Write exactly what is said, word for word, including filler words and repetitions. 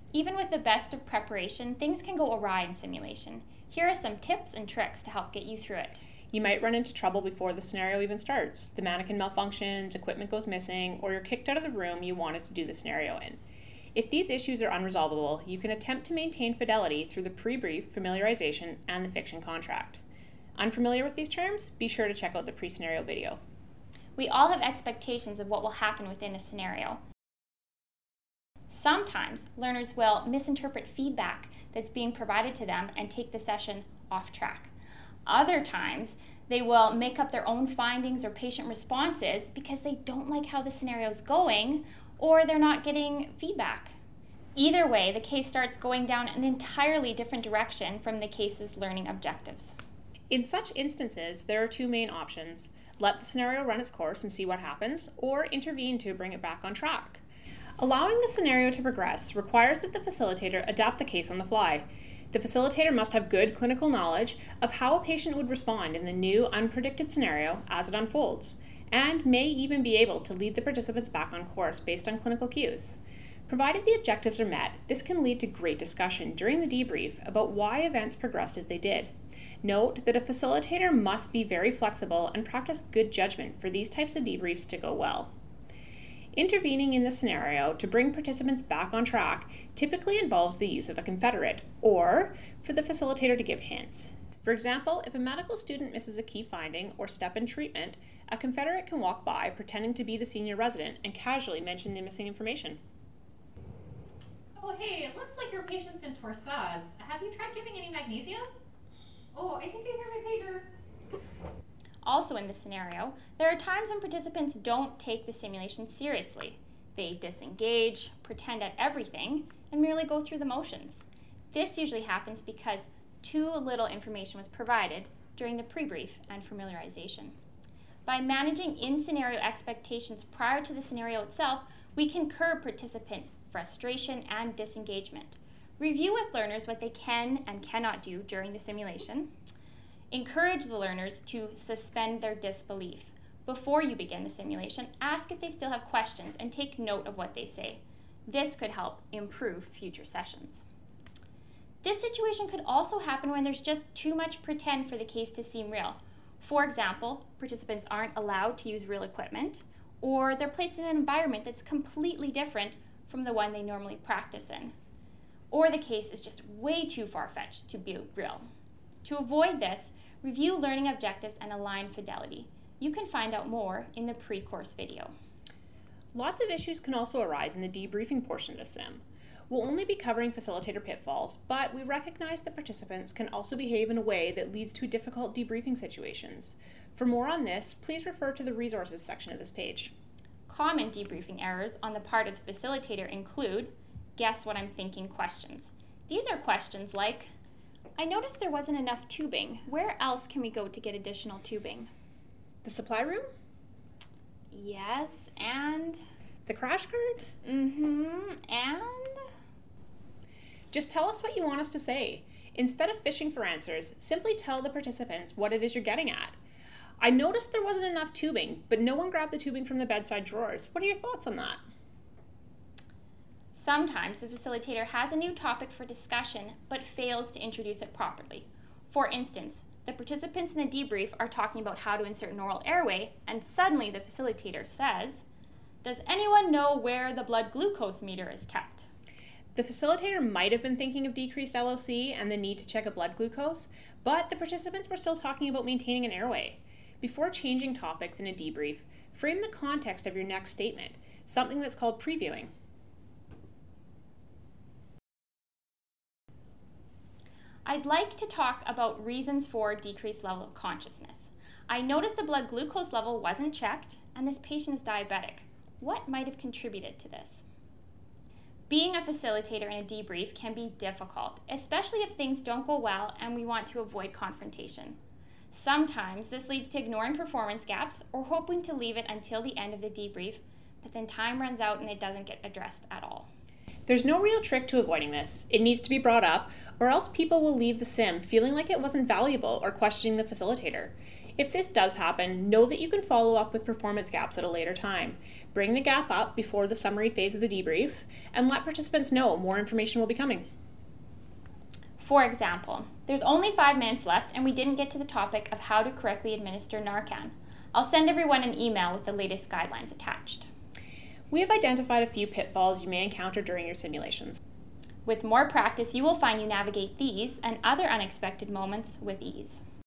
Even with the best of preparation, things can go awry in simulation. Here are some tips and tricks to help get you through it. You might run into trouble before the scenario even starts. The mannequin malfunctions, equipment goes missing, or you're kicked out of the room you wanted to do the scenario in. If these issues are unresolvable, you can attempt to maintain fidelity through the pre-brief, familiarization, and the fiction contract. Unfamiliar with these terms? Be sure to check out the pre-scenario video. We all have expectations of what will happen within a scenario. Sometimes learners will misinterpret feedback that's being provided to them and take the session off track. Other times, they will make up their own findings or patient responses because they don't like how the scenario is going, or they're not getting feedback. Either way, the case starts going down an entirely different direction from the case's learning objectives. In such instances, there are two main options. Let the scenario run its course and see what happens, or intervene to bring it back on track. Allowing the scenario to progress requires that the facilitator adapt the case on the fly. The facilitator must have good clinical knowledge of how a patient would respond in the new, unpredicted scenario as it unfolds, and may even be able to lead the participants back on course based on clinical cues. Provided the objectives are met, this can lead to great discussion during the debrief about why events progressed as they did. Note that a facilitator must be very flexible and practice good judgment for these types of debriefs to go well. Intervening in the scenario to bring participants back on track typically involves the use of a confederate, or for the facilitator to give hints. For example, if a medical student misses a key finding or step in treatment, a confederate can walk by pretending to be the senior resident and casually mention the missing information. Oh hey, it looks like your patient's in torsades. Have you tried giving any magnesium? Oh, I think I hear my pager. Also in this scenario, there are times when participants don't take the simulation seriously. They disengage, pretend at everything, and merely go through the motions. This usually happens because too little information was provided during the pre-brief and familiarization. By managing in-scenario expectations prior to the scenario itself, we can curb participant frustration and disengagement. Review with learners what they can and cannot do during the simulation. Encourage the learners to suspend their disbelief. Before you begin the simulation, ask if they still have questions and take note of what they say. This could help improve future sessions. This situation could also happen when there's just too much pretend for the case to seem real. For example, participants aren't allowed to use real equipment, or they're placed in an environment that's completely different from the one they normally practice in. Or the case is just way too far-fetched to be real. To avoid this, review learning objectives and align fidelity. You can find out more in the pre-course video. Lots of issues can also arise in the debriefing portion of the sim. We'll only be covering facilitator pitfalls, but we recognize that participants can also behave in a way that leads to difficult debriefing situations. For more on this, please refer to the resources section of this page. Common debriefing errors on the part of the facilitator include guess what I'm thinking questions. These are questions like, I noticed there wasn't enough tubing. Where else can we go to get additional tubing? The supply room? Yes, and? The crash cart? Mm-hmm, and? Just tell us what you want us to say. Instead of fishing for answers, simply tell the participants what it is you're getting at. I noticed there wasn't enough tubing, but no one grabbed the tubing from the bedside drawers. What are your thoughts on that? Sometimes the facilitator has a new topic for discussion, but fails to introduce it properly. For instance, the participants in the debrief are talking about how to insert an oral airway, and suddenly the facilitator says, does anyone know where the blood glucose meter is kept? The facilitator might have been thinking of decreased L O C and the need to check a blood glucose, but the participants were still talking about maintaining an airway. Before changing topics in a debrief, frame the context of your next statement, something that's called previewing. I'd like to talk about reasons for decreased level of consciousness. I noticed the blood glucose level wasn't checked, and this patient is diabetic. What might have contributed to this? Being a facilitator in a debrief can be difficult, especially if things don't go well and we want to avoid confrontation. Sometimes this leads to ignoring performance gaps or hoping to leave it until the end of the debrief, but then time runs out and it doesn't get addressed at all. There's no real trick to avoiding this. It needs to be brought up, or else people will leave the sim feeling like it wasn't valuable or questioning the facilitator. If this does happen, know that you can follow up with performance gaps at a later time. Bring the gap up before the summary phase of the debrief, and let participants know more information will be coming. For example, there's only five minutes left and we didn't get to the topic of how to correctly administer Narcan. I'll send everyone an email with the latest guidelines attached. We have identified a few pitfalls you may encounter during your simulations. With more practice, you will find you navigate these and other unexpected moments with ease.